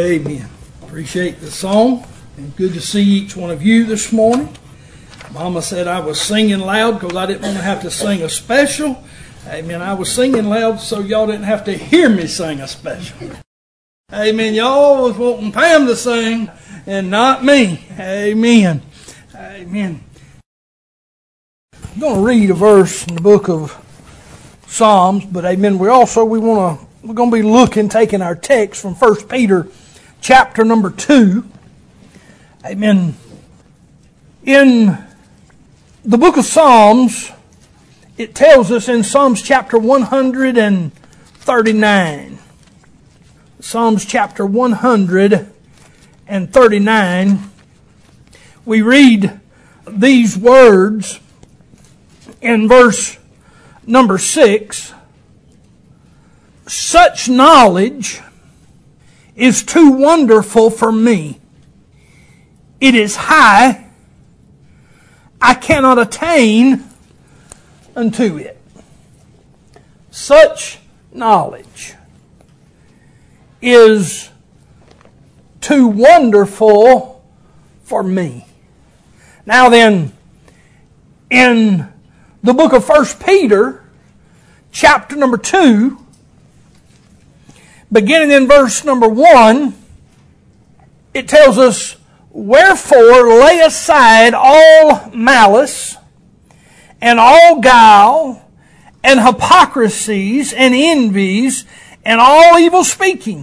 Amen. Appreciate the song, and good to see each one of you this morning. Mama said I was singing loud because I didn't want to have to sing a special. Amen. I was singing loud so y'all didn't have to hear me sing a special. Amen. Y'all was wanting Pam to sing and not me. Amen. Amen. I'm going to read a verse in the book of Psalms, but amen. We're going to be taking our text from 1 Peter chapter number 2. Amen. In the book of Psalms, it tells us in Psalms chapter 139. Psalms chapter 139. We read these words in verse number 6. Such knowledge is too wonderful for me. It is high. I cannot attain unto it. Such knowledge is too wonderful for me. Now then, in the book of 1 Peter, chapter number 2, beginning in verse number 1, it tells us, wherefore lay aside all malice, and all guile, and hypocrisies, and envies, and all evil speaking.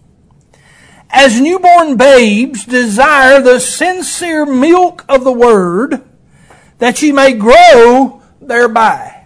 As newborn babes desire the sincere milk of the word, that ye may grow thereby.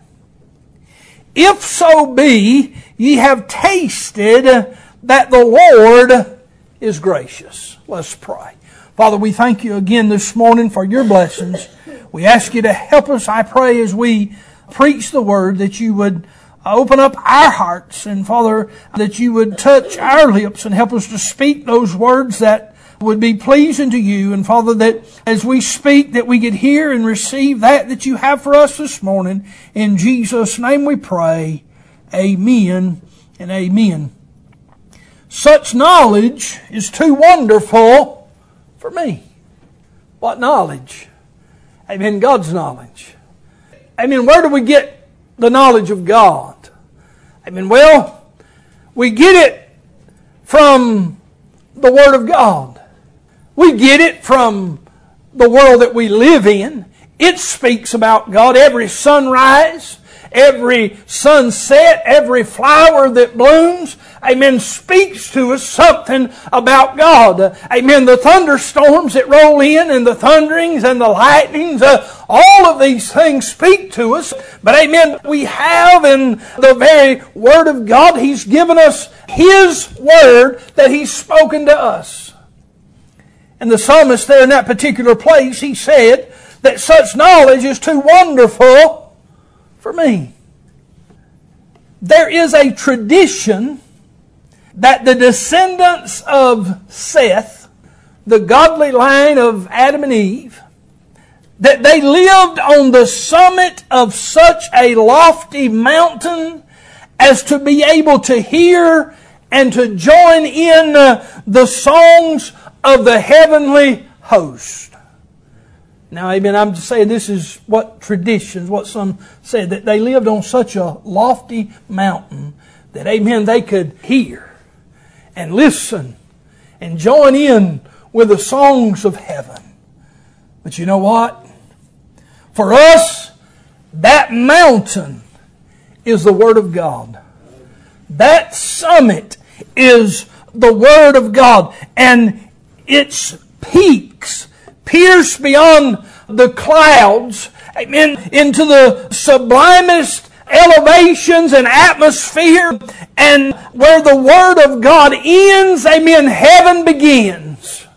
If so be ye have tasted that the Lord is gracious. Let's pray. Father, we thank you again this morning for your blessings. We ask you to help us, I pray, as we preach the word, that you would open up our hearts, and Father, that you would touch our lips and help us to speak those words that would be pleasing to you. And Father, that as we speak, that we could hear and receive that you have for us this morning. In Jesus' name we pray. Amen and amen. Such knowledge is too wonderful for me. What knowledge? Amen. God's knowledge. Amen. Where do we get the knowledge of God? Amen. Well, we get it from the Word of God. We get it from the world that we live in. It speaks about God. Every sunrise, every sunset, every flower that blooms, amen, speaks to us something about God. Amen. The thunderstorms that roll in, and the thunderings and the lightnings, all of these things speak to us. But amen, we have in the very Word of God, He's given us His Word that He's spoken to us. And the psalmist there in that particular place, he said that such knowledge is too wonderful for me. There is a tradition that the descendants of Seth, the godly line of Adam and Eve, that they lived on the summit of such a lofty mountain as to be able to hear and to join in the songs of the heavenly host. Now, amen, I'm just saying this is what traditions, what some said, that they lived on such a lofty mountain that, amen, they could hear and listen and join in with the songs of heaven. But you know what? For us, that mountain is the Word of God. That summit is the Word of God. And its peaks pierce beyond the clouds, amen, into the sublimest elevations and atmosphere, and where the Word of God ends, amen, heaven begins.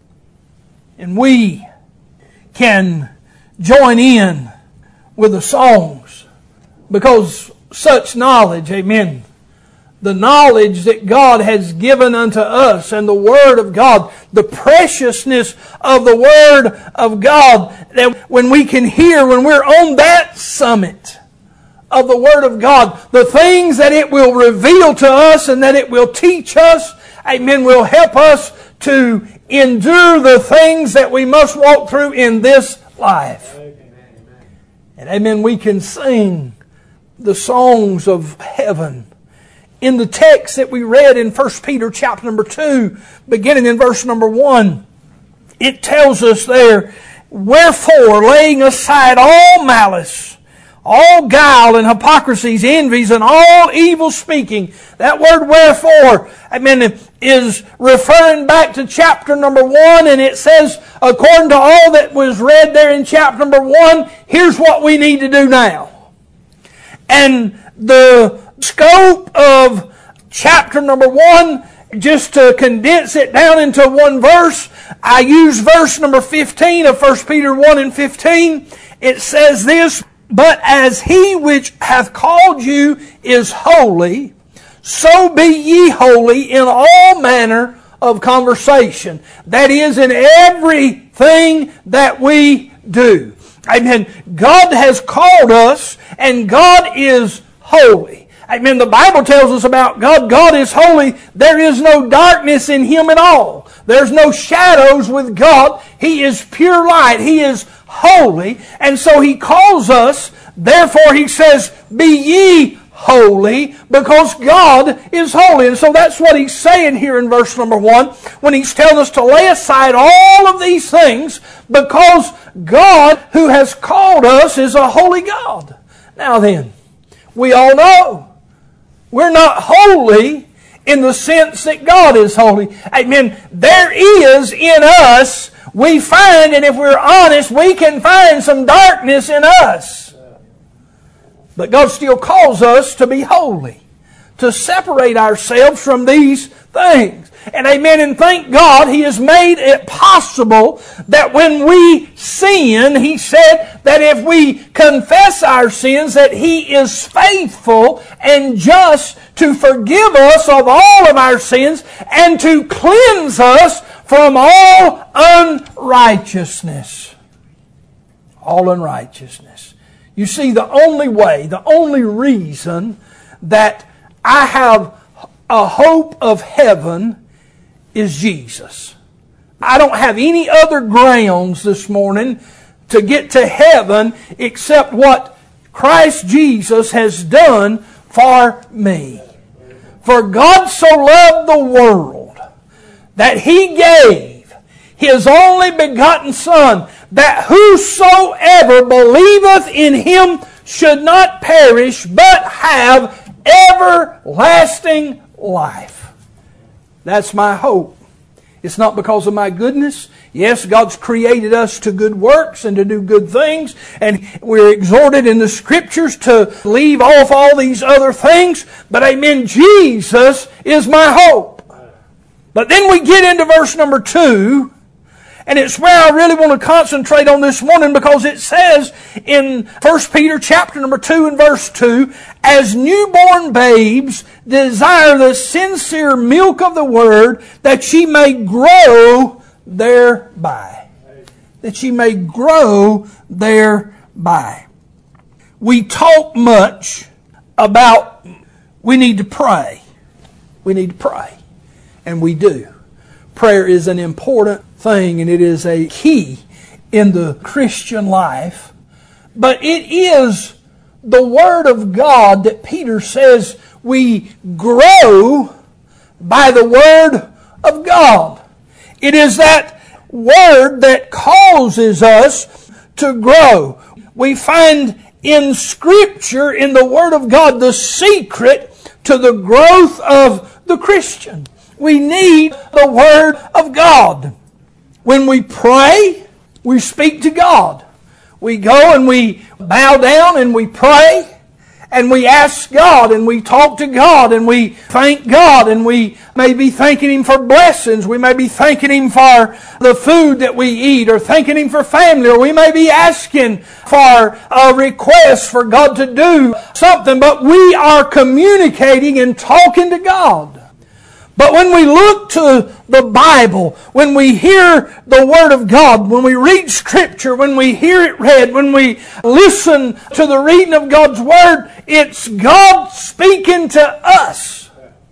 And we can join in with the songs, because such knowledge, amen, the knowledge that God has given unto us and the Word of God, the preciousness of the Word of God, that when we can hear, when we're on that summit of the Word of God, the things that it will reveal to us and that it will teach us, amen, will help us to endure the things that we must walk through in this life. And amen, we can sing the songs of heaven. In the text that we read in 1 Peter chapter number 2, beginning in verse number 1, it tells us there, wherefore, laying aside all malice, all guile and hypocrisies, envies, and all evil speaking. That word wherefore, amen, is referring back to chapter number 1, and it says, according to all that was read there in chapter number 1, here's what we need to do now. And the scope of chapter number 1, just to condense it down into one verse, I use verse number 15 of 1 Peter 1 and 15. It says this, but as he which hath called you is holy, so be ye holy in all manner of conversation. That is, in everything that we do. Amen. God has called us, and God is holy. Amen. The Bible tells us about God. God is holy. There is no darkness in Him at all. There's no shadows with God. He is pure light. He is holy. And so He calls us. Therefore He says, be ye holy, because God is holy. And so that's what He's saying here in verse number 1, when He's telling us to lay aside all of these things, because God who has called us is a holy God. Now then, we all know we're not holy in the sense that God is holy. Amen. There is in us, we find, and if we're honest, we can find some darkness in us. But God still calls us to be holy, to separate ourselves from these things. And amen, and thank God He has made it possible that when we sin, He said that if we confess our sins, that He is faithful and just to forgive us of all of our sins and to cleanse us from all unrighteousness. All unrighteousness. You see, the only way, the only reason that I have a hope of heaven is Jesus. I don't have any other grounds this morning to get to heaven except what Christ Jesus has done for me. For God so loved the world that He gave His only begotten Son, that whosoever believeth in Him should not perish, but have everlasting life. That's my hope. It's not because of my goodness. Yes, God's created us to good works and to do good things, and we're exhorted in the Scriptures to leave off all these other things. But amen, Jesus is my hope. But then we get into verse number 2, and it's where I really want to concentrate on this morning, because it says in 1 Peter chapter number 2 and verse 2, as newborn babes desire the sincere milk of the Word, that ye may grow thereby. That ye may grow thereby. We talk much about we need to pray. We need to pray. And we do. Prayer is an important thing, and it is a key in the Christian life. But it is the Word of God that Peter says we grow by the Word of God. It is that Word that causes us to grow. We find in Scripture, in the Word of God, the secret to the growth of the Christian. We need the Word of God. When we pray, we speak to God. We go and we bow down and we pray and we ask God and we talk to God and we thank God, and we may be thanking Him for blessings. We may be thanking Him for the food that we eat, or thanking Him for family, or we may be asking for a request for God to do something, but we are communicating and talking to God. But when we look to the Bible, when we hear the Word of God, when we read Scripture, when we hear it read, when we listen to the reading of God's Word, it's God speaking to us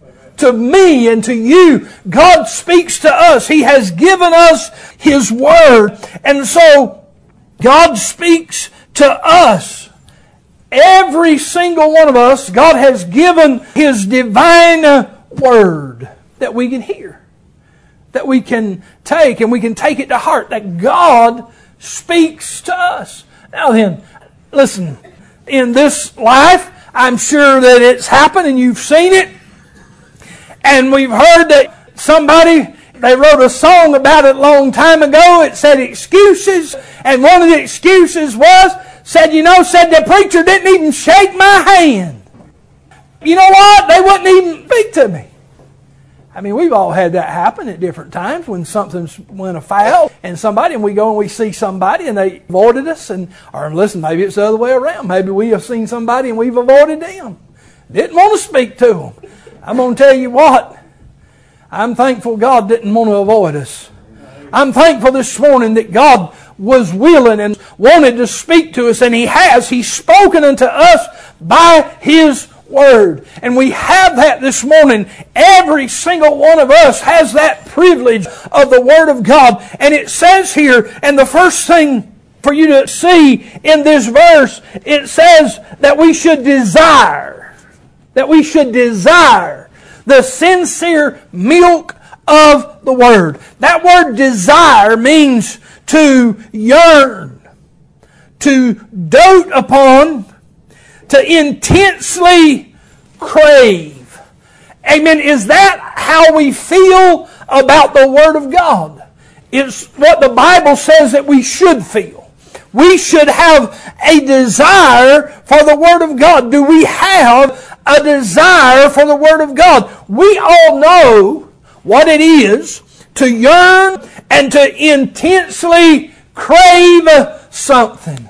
to me and to you. God speaks to us. He has given us His Word. And so God speaks to us. Every single one of us, God has given His divine Word that we can hear, that we can take, and we can take it to heart, that God speaks to us. Now then, listen, in this life, I'm sure that it's happened and you've seen it. And we've heard that somebody, they wrote a song about it a long time ago. It said excuses. And one of the excuses said the preacher didn't even shake my hand. You know what? They wouldn't even speak to me. I mean, we've all had that happen at different times when something's went afoul and we go and we see somebody and they avoided us, or listen, maybe it's the other way around. Maybe we have seen somebody and we've avoided them. Didn't want to speak to them. I'm going to tell you what, I'm thankful God didn't want to avoid us. I'm thankful this morning that God was willing and wanted to speak to us, and He has. He's spoken unto us by His Word. And we have that this morning. Every single one of us has that privilege of the Word of God. And it says here, and the first thing for you to see in this verse, it says that we should desire. That we should desire the sincere milk of the Word. That word desire means to yearn, to dote upon, to intensely crave. Amen. Is that how we feel about the Word of God? It's what the Bible says that we should feel. We should have a desire for the Word of God. Do we have a desire for the Word of God? We all know what it is to yearn and to intensely crave something.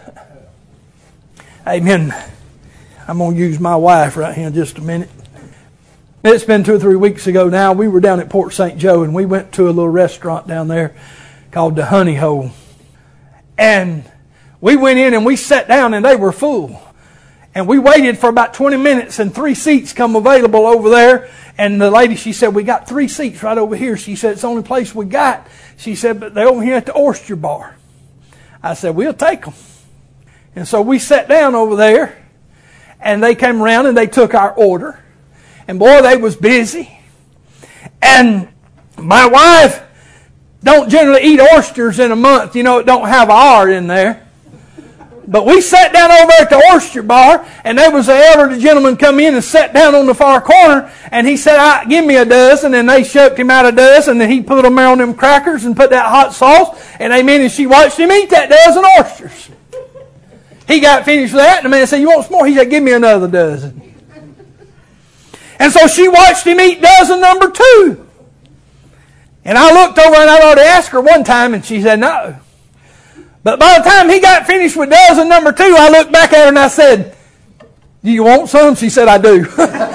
Amen. I'm going to use my wife right here in just a minute. It's been 2 or 3 weeks ago now. We were down at Port St. Joe and we went to a little restaurant down there called the Honey Hole. And we went in and we sat down and they were full. And we waited for about 20 minutes and 3 seats come available over there. And the lady, she said, we got 3 seats right over here. She said, it's the only place we got. She said, but they're over here at the oyster bar. I said, we'll take them. And so we sat down over there. And they came around and they took our order. And boy, they was busy. And my wife don't generally eat oysters in a month. You know, it don't have R in there. But we sat down over at the oyster bar, and there was an elderly gentleman come in and sat down on the far corner, and he said, give me a dozen, and they shoved him out a dozen, and he put them on them crackers and put that hot sauce, and amen, and she watched him eat that dozen oysters. He got finished with that, and the man said, you want some more? He said, give me another dozen. And so she watched him eat dozen number 2. And I looked over and I already asked her one time, and she said no. But by the time he got finished with dozen number 2, I looked back at her and I said, do you want some? She said, I do.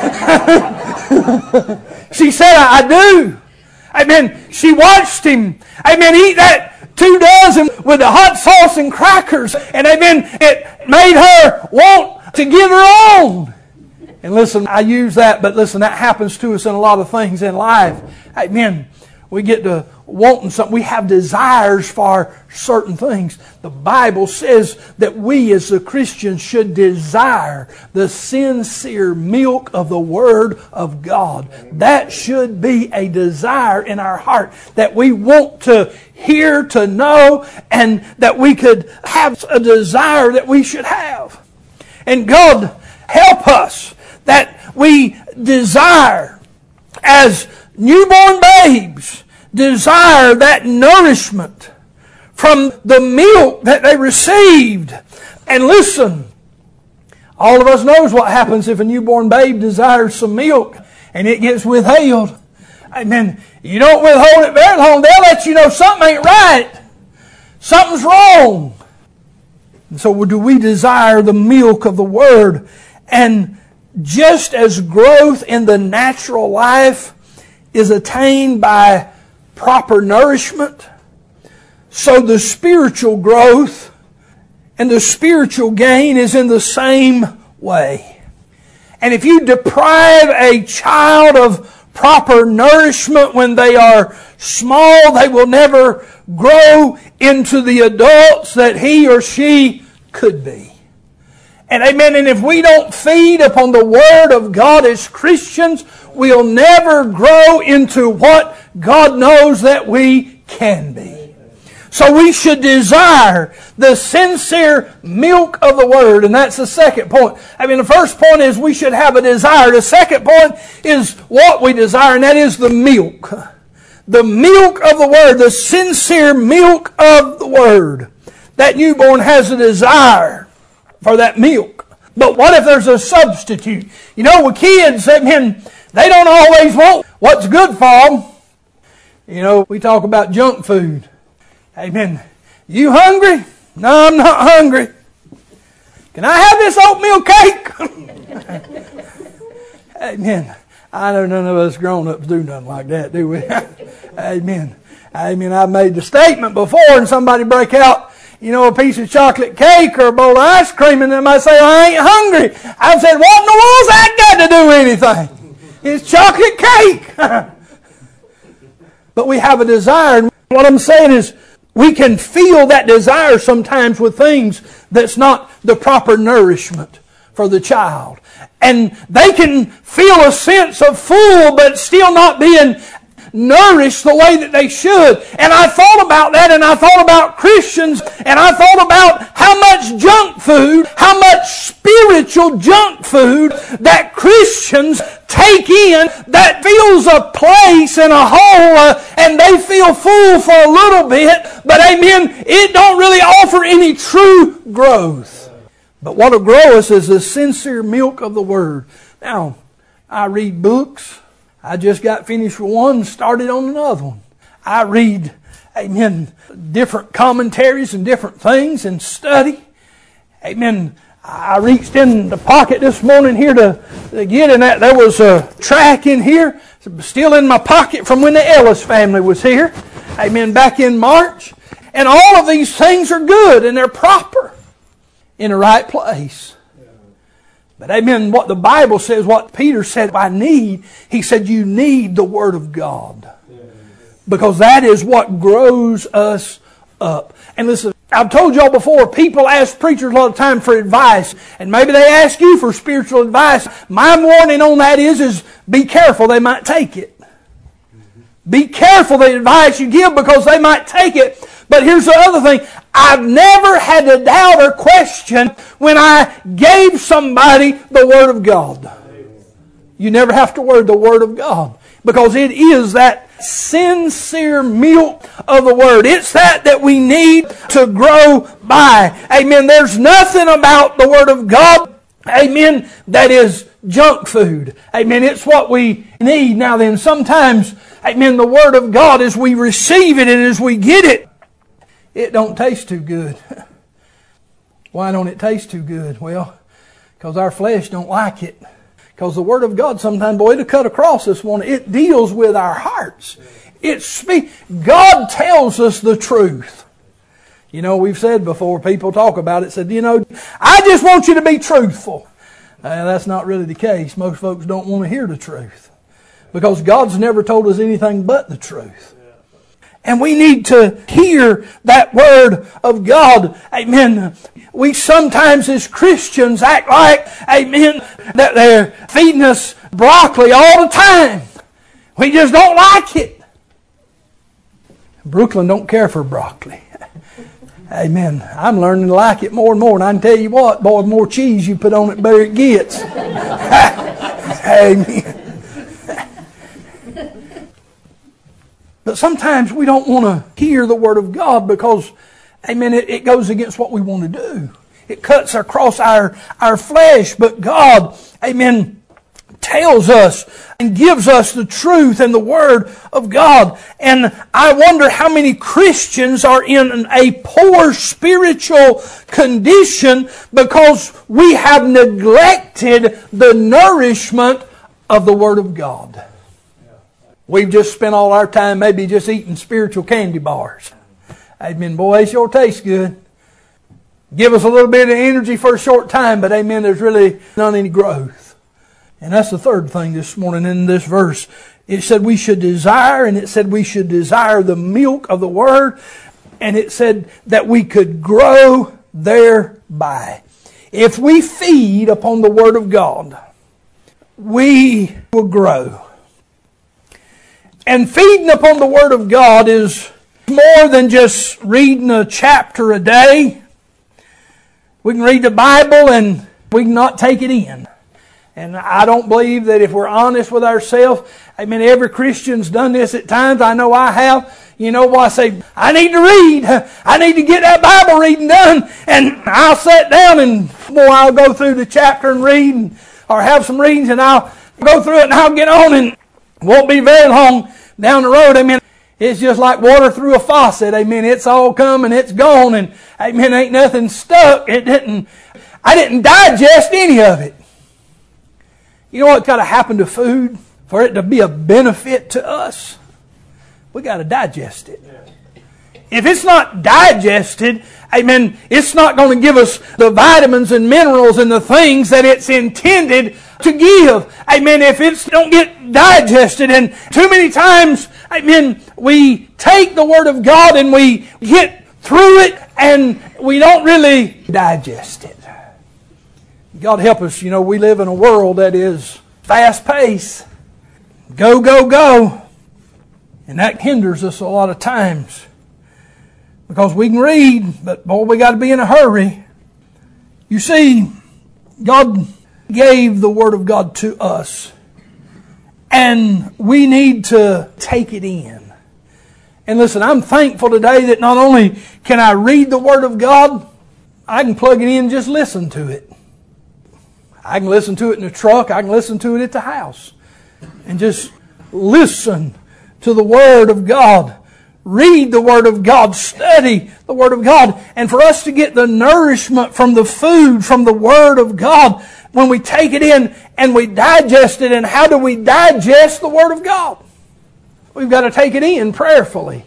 She said, I do. Amen. She watched him, amen, eat that 2 dozen with the hot sauce and crackers. And amen, it made her want to give her own. And listen, I use that, but listen, that happens to us in a lot of things in life. Amen. We get to wanting something. We have desires for certain things. The Bible says that we as the Christians should desire the sincere milk of the Word of God. That should be a desire in our heart, that we want to hear, to know, and that we could have a desire that we should have. And God help us that we desire, as newborn babes, desire that nourishment from the milk that they received. And listen, all of us knows what happens if a newborn babe desires some milk and it gets withheld. Amen. You don't withhold it very long, they'll let you know something ain't right. Something's wrong. And so do we desire the milk of the Word? And just as growth in the natural life is attained by proper nourishment, so the spiritual growth and the spiritual gain is in the same way. And if you deprive a child of proper nourishment when they are small, they will never grow into the adults that he or she could be. And amen, and if we don't feed upon the Word of God as Christians, we'll never grow into what God knows that we can be. So we should desire the sincere milk of the Word, and that's the second point. The first point is we should have a desire. The second point is what we desire, and that is the milk. The milk of the Word, the sincere milk of the Word. That newborn has a desire for that milk. But what if there's a substitute? With kids, they don't always want what's good for them. We talk about junk food. Amen. You hungry? No, I'm not hungry. Can I have this oatmeal cake? Amen. I know none of us grown-ups do nothing like that, do we? Amen. I've made the statement before and somebody break out, a piece of chocolate cake or a bowl of ice cream and they might say, I ain't hungry. I said, what in the world's that got to do with anything? It's chocolate cake. But we have a desire. And what I'm saying is, we can feel that desire sometimes with things that's not the proper nourishment for the child. And they can feel a sense of full but still not being nourished the way that they should. And I thought about that, and I thought about Christians, and I thought about how much junk food, how much spiritual junk food that Christians take in that fills a place and a hole, and they feel full for a little bit, but amen, it don't really offer any true growth. But what will grow us is the sincere milk of the Word. Now, I read books. I just got finished with one, started on another one. I read, amen, different commentaries and different things and study. Amen. I reached in the pocket this morning here to get in that. There was a tract in here, still in my pocket from when the Ellis family was here. Amen. Back in March. And all of these things are good and they're proper in the right place. But amen, what the Bible says, what Peter said, I need, he said, you need the Word of God. Because that is what grows us up. And listen, I've told y'all before, people ask preachers a lot of time for advice. And maybe they ask you for spiritual advice. My warning on that is be careful, they might take it. Be careful the advice you give because they might take it. But here's the other thing. I've never had to doubt or question when I gave somebody the Word of God. You never have to worry the Word of God. Because it is that sincere milk of the Word. It's that we need to grow by. Amen. There's nothing about the Word of God, amen, that is junk food. Amen. It's what we need. Now then, sometimes, amen, the Word of God, as we receive it and as we get it, it don't taste too good. Why don't it taste too good? Well, because our flesh don't like it. Because the Word of God sometimes, boy, it'll cut across this one. It deals with our hearts. God tells us the truth. We've said before, people talk about it, said, I just want you to be truthful. That's not really the case. Most folks don't want to hear the truth. Because God's never told us anything but the truth. And we need to hear that Word of God. Amen. We sometimes as Christians act like, amen, that they're feeding us broccoli all the time. We just don't like it. Brooklyn don't care for broccoli. Amen. I'm learning to like it more and more. And I can tell you what, boy, the more cheese you put on it, the better it gets. Amen. But sometimes we don't want to hear the Word of God because, amen, it goes against what we want to do. It cuts across our flesh. But God, amen, tells us and gives us the truth and the Word of God. And I wonder how many Christians are in a poor spiritual condition because we have neglected the nourishment of the Word of God. We've just spent all our time maybe just eating spiritual candy bars. Amen. Boy, they sure taste good. Give us a little bit of energy for a short time, but amen, there's really not any growth. And that's the third thing this morning in this verse. It said we should desire, and it said we should desire the milk of the Word, and it said that we could grow thereby. If we feed upon the Word of God, we will grow. And feeding upon the Word of God is more than just reading a chapter a day. We can read the Bible and we can not take it in. And I don't believe that if we're honest with ourselves, every Christian's done this at times. I know I have. You know what? I say, I need to read. I need to get that Bible reading done. And I'll sit down and I'll go through the chapter and read, or have some readings, and I'll go through it and I'll get on, and it won't be very long down the road. It's just like water through a faucet. It's all come and it's gone, and ain't nothing stuck. I didn't digest any of it. You know what's got to happen to food for it to be a benefit to us? We got to digest it. If it's not digested, it's not going to give us the vitamins and minerals and the things that it's intended to give. If it don't get digested, and too many times, we take the Word of God and we get through it and we don't really digest it. God help us, we live in a world that is fast-paced. Go, go, go. And that hinders us a lot of times. Because we can read, but boy, we got to be in a hurry. You see, God gave the Word of God to us. And we need to take it in. And listen, I'm thankful today that not only can I read the Word of God, I can plug it in and just listen to it. I can listen to it in the truck. I can listen to it at the house. And just listen to the Word of God. Read the Word of God. Study the Word of God. And for us to get the nourishment from the food, from the Word of God, when we take it in and we digest it. And how do we digest the Word of God? We've got to take it in prayerfully.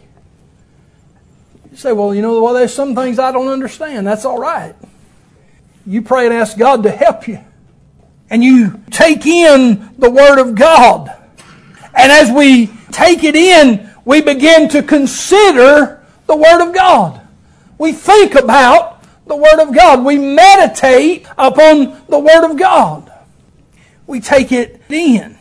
You say, well, there's some things I don't understand. That's all right. You pray and ask God to help you. And you take in the Word of God. And as we take it in, we begin to consider the Word of God. We think about the Word of God. We meditate upon the Word of God. We take it in.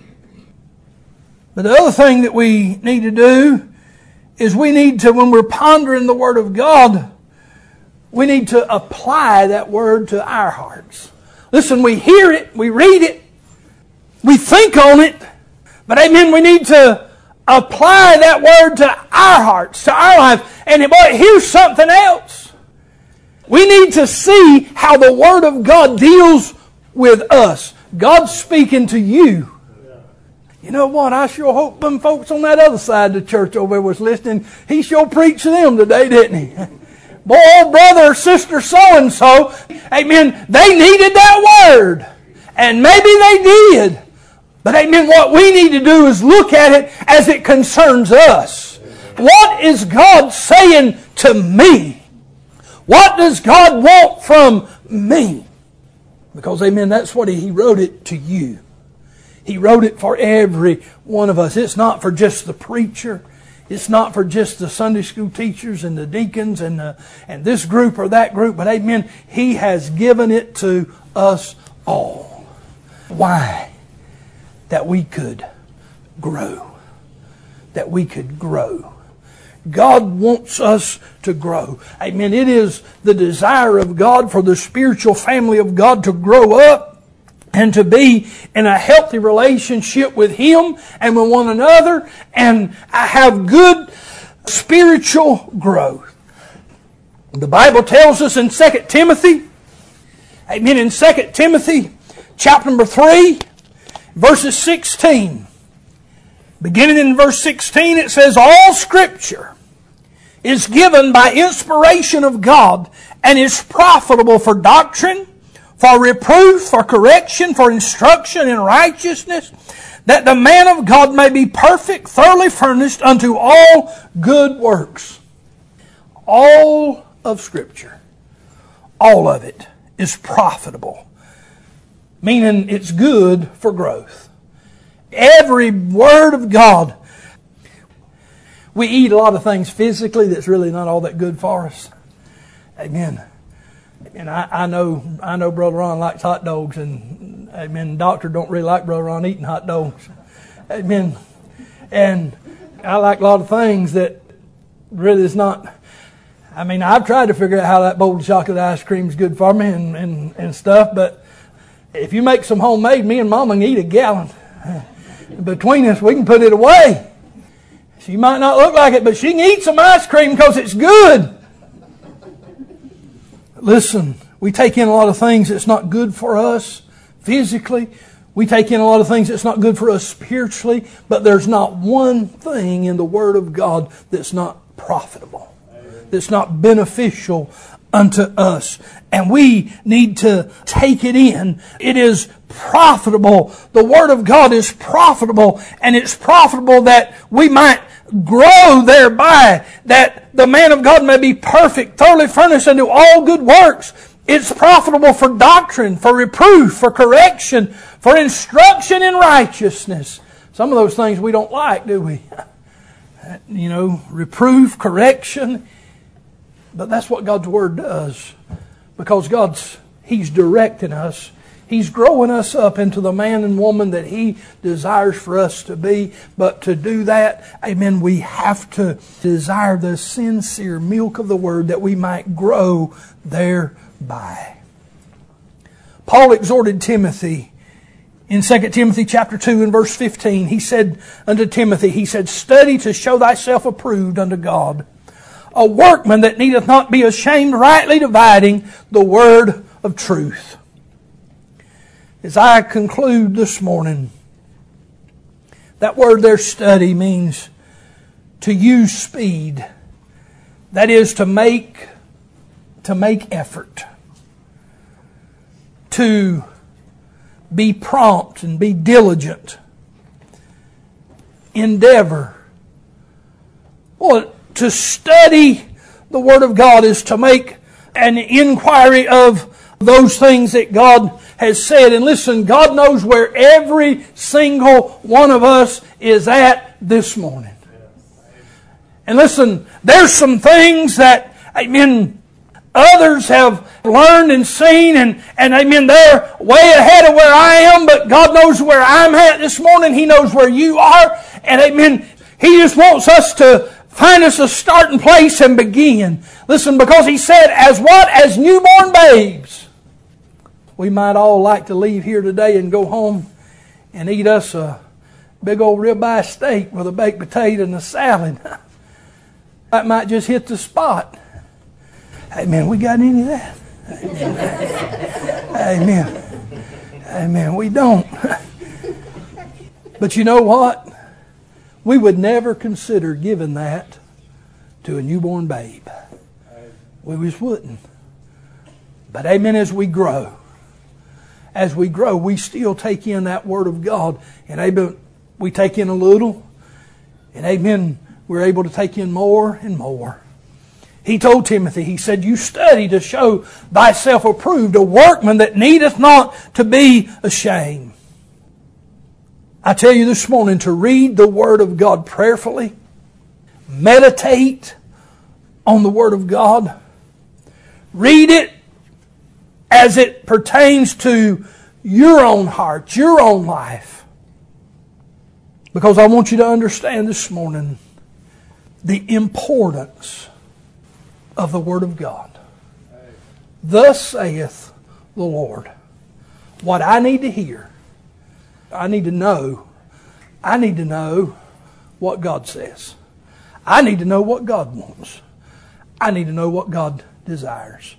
But the other thing that we need to do is we need to, when we're pondering the Word of God, we need to apply that Word to our hearts. Listen, we hear it, we read it, we think on it, but we need to apply that Word to our hearts, to our life. And here's something else. We need to see how the Word of God deals with us. God's speaking to you. You know what? I sure hope them folks on that other side of the church over there was listening. He sure preached to them today, didn't he? Boy, old brother or sister so-and-so, they needed that Word. And maybe they did. But what we need to do is look at it as it concerns us. What is God saying to me? What does God want from me? Because, that's what He wrote it to you. He wrote it for every one of us. It's not for just the preacher. It's not for just the Sunday school teachers and the deacons and this group or that group. But He has given it to us all. Why? That we could grow. That we could grow. God wants us to grow. Amen. It is the desire of God for the spiritual family of God to grow up and to be in a healthy relationship with Him and with one another and have good spiritual growth. The Bible tells us in 2 Timothy, in 2 Timothy chapter number 3, verses 16. Beginning in verse 16, it says, all Scripture is given by inspiration of God and is profitable for doctrine, for reproof, for correction, for instruction in righteousness, that the man of God may be perfect, thoroughly furnished unto all good works. All of Scripture, all of it is profitable. meaning it's good for growth. Every Word of God. We eat a lot of things physically that's really not all that good for us. Amen. And I know Brother Ron likes hot dogs, and amen, doctor don't really like Brother Ron eating hot dogs. Amen. And I like a lot of things that really is not. I mean, I've tried to figure out how that bowl of chocolate ice cream is good for me and stuff, but if you make some homemade, me and Mama can eat a gallon. Between us, we can put it away. She might not look like it, but she can eat some ice cream because it's good. Listen, we take in a lot of things that's not good for us physically. We take in a lot of things that's not good for us spiritually. But there's not one thing in the Word of God that's not profitable, that's not beneficial unto us. And we need to take it in. It is profitable. The Word of God is profitable. And it's profitable that we might grow thereby, that the man of God may be perfect, thoroughly furnished unto all good works. It's profitable for doctrine, for reproof, for correction, for instruction in righteousness. Some of those things we don't like, do we? You know, reproof, correction. But that's what God's Word does. Because He's directing us. He's growing us up into the man and woman that He desires for us to be. But to do that, amen, we have to desire the sincere milk of the Word that we might grow thereby. Paul exhorted Timothy in 2 Timothy chapter 2 and verse 15. He said unto Timothy, he said, "Study to show thyself approved unto God, a workman that needeth not be ashamed, rightly dividing the word of truth." As I conclude this morning, that word there, study, means to use speed. That is to make effort. To be prompt and be diligent. Endeavor. Well, to study the Word of God is to make an inquiry of those things that God has said. And listen, God knows where every single one of us is at this morning. And listen, there's some things that, amen, others have learned and seen, and amen, they're way ahead of where I am, but God knows where I'm at this morning. He knows where you are. And amen, He just wants us to find us a starting place and begin. Listen, because He said, as newborn babes. We might all like to leave here today and go home and eat us a big old ribeye steak with a baked potato and a salad. That might just hit the spot. Amen. We got any of that? Amen. Amen. We don't. But you know what? We would never consider giving that to a newborn babe. We just wouldn't. But amen, as we grow, we still take in that Word of God. And amen, we take in a little. And amen, we're able to take in more and more. He told Timothy, he said, "You study to show thyself approved, a workman that needeth not to be ashamed." I tell you this morning to read the Word of God prayerfully. Meditate on the Word of God. Read it as it pertains to your own heart, your own life. Because I want you to understand this morning the importance of the Word of God. Thus saith the Lord. What I need to hear, I need to know what God says. I need to know what God wants. I need to know what God desires.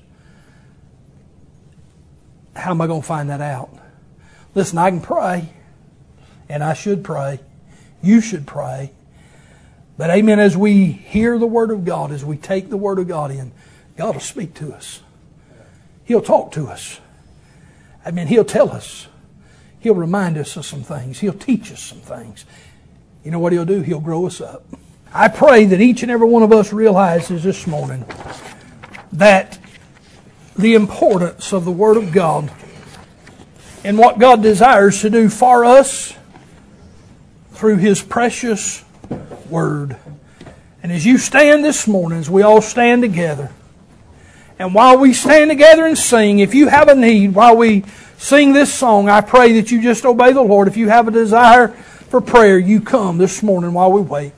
How am I going to find that out? Listen, I can pray, and I should pray. You should pray. But amen, as we hear the Word of God, as we take the Word of God in, God will speak to us. He'll talk to us. Amen, He'll tell us. He'll remind us of some things. He'll teach us some things. You know what He'll do? He'll grow us up. I pray that each and every one of us realizes this morning that the importance of the Word of God in what God desires to do for us through His precious Word. And as you stand this morning, as we all stand together, and while we stand together and sing, if you have a need while we sing this song, I pray that you just obey the Lord. If you have a desire for prayer, you come this morning while we wait.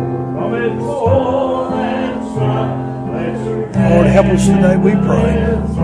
Lord, help us today, we pray.